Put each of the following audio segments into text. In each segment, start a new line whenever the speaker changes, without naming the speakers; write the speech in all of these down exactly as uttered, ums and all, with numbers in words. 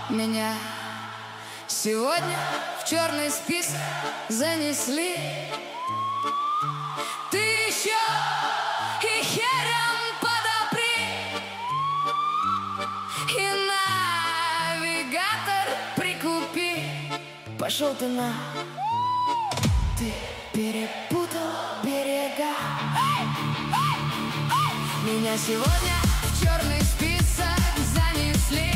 Меня сегодня в черный список занесли. Ты еще и хером подопри, и навигатор прикупи. Пошел ты на... Ты перепутал берега. Меня сегодня в черный список занесли.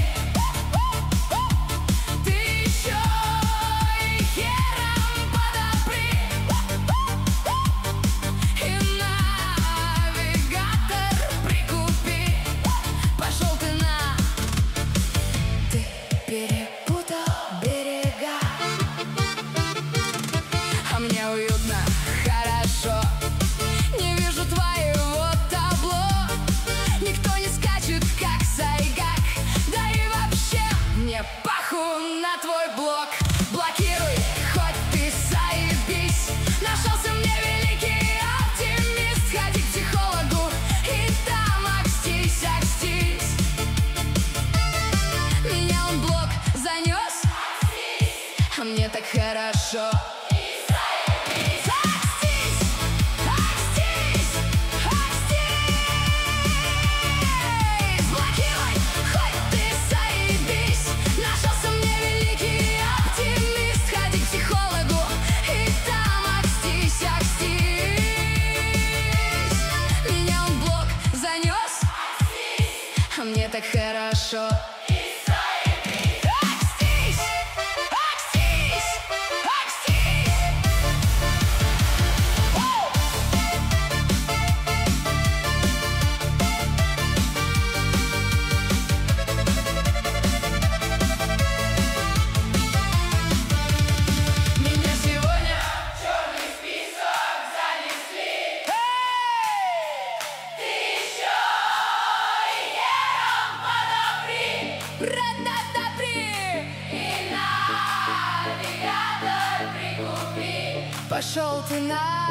Мне уютно, хорошо, не вижу твоего табло. Никто не скачет, как Сайгак. Да и вообще, мне похуй на твой блог. Блокируй, хоть ты заебись. Нашелся мне великий оптимист. Ходи к психологу и там акстись, акстись. Меня он блог занес, а мне так хорошо. Мне так хорошо. Пошел ты на...